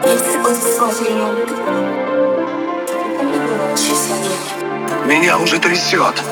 Меня уже трясет.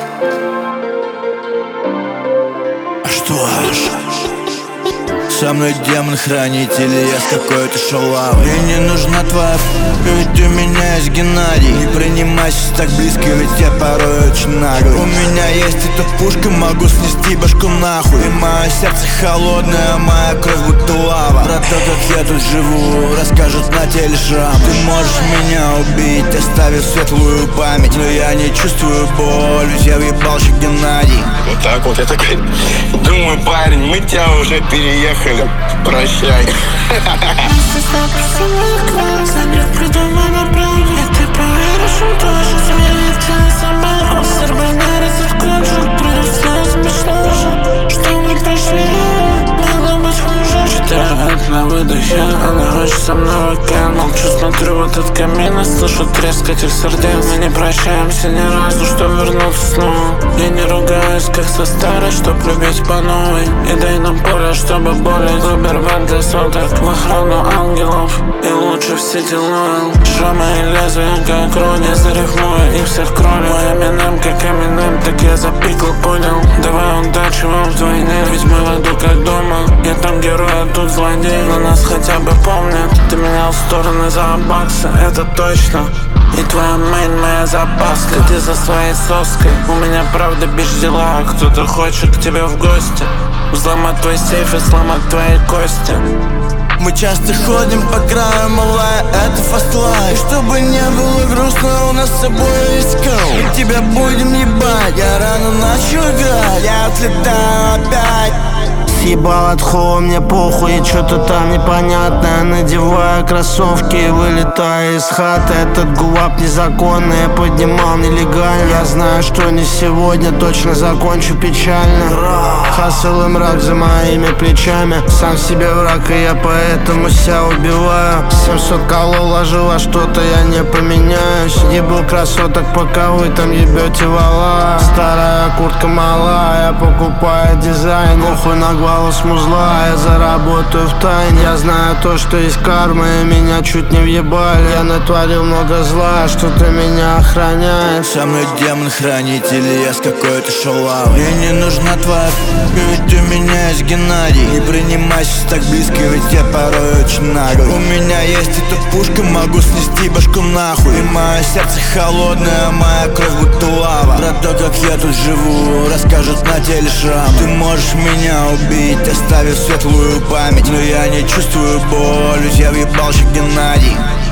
Что ж, со мной демон-хранитель, я с какой-то шалавой. Мне не нужна твоя ведь у меня есть Геннадий. Не принимайся так близко, ведь я порой очень наглый. У меня есть эта пушка, могу снести башку нахуй. И мое сердце холодное, моя кровь будто лава. Про то, как я тут живу, расскажут на теле шрам. Ты можешь меня убить, оставив светлую память, но я не чувствую боль, ведь я въебался Геннадий. Вот так вот я такой думаю, парень, мы тебя уже переехали. Прощай. На выдохе, она хочет со мной в океан. Молчу, смотрю в этот камин и слышу треск этих сердец. Мы не прощаемся ни разу, что вернуться снова. Я не ругаюсь, как со старой, чтоб любить по новой. И дай нам поле, чтобы болеть. Убер для соток в охрану ангелов. И лучше в City Loyal. Шрамы и лезвия, как рони, зарифмую их всех кроли. Мой Эминем, как Эминем, так я запикал, понял. Давай удачи вам вдвойне, ведь мы в аду как дома. Я там герой, а тут злодей, но нас хотя бы помнят. Ты менял стороны за баксы, это точно. И твоя мейн, моя запаска. Ты за своей соской, у меня правда без дела. Кто-то хочет к тебе в гости, взломать твой сейф и сломать твои кости. Мы часто ходим по краю, малая, это fast life. И чтобы не было грустно, у нас с собой есть коу. Тебя будем ебать, я рано начал играть. Я отлетаю опять. Съебал от холла, мне похуй, и что-то там непонятное. Надеваю кроссовки и вылетаю из хаты. Этот гулап незаконный, я поднимал нелегально. Я знаю, что не сегодня, точно закончу печально. Хасл и мрак за моими плечами. Сам себе враг, и я поэтому себя убиваю. 700 колол ложу, а что-то я не поменяюсь. Ебу красоток, пока вы там ебете вала. Старая куртка мала, я покупаю дизайн. Похуй на голос музла, я заработаю в тайне. Я знаю то, что есть карма, и меня чуть не въебали. Я натворил много зла, что-то меня охраняет. Со мной демон-хранитель, я с какой-то шалавой. Мне не нужна твоя ведь у меня есть Геннадий. Не принимайся так близко, ведь я порой очень наглый. У меня есть эта пушка, могу снести башку нахуй. И мое сердце холодное, моя кровь будто лава. Про то, как я тут живу, расскажут на теле шрам. Ты можешь меня убить, оставив светлую память, но я не чувствую боль, ведь я въебался Геннадий.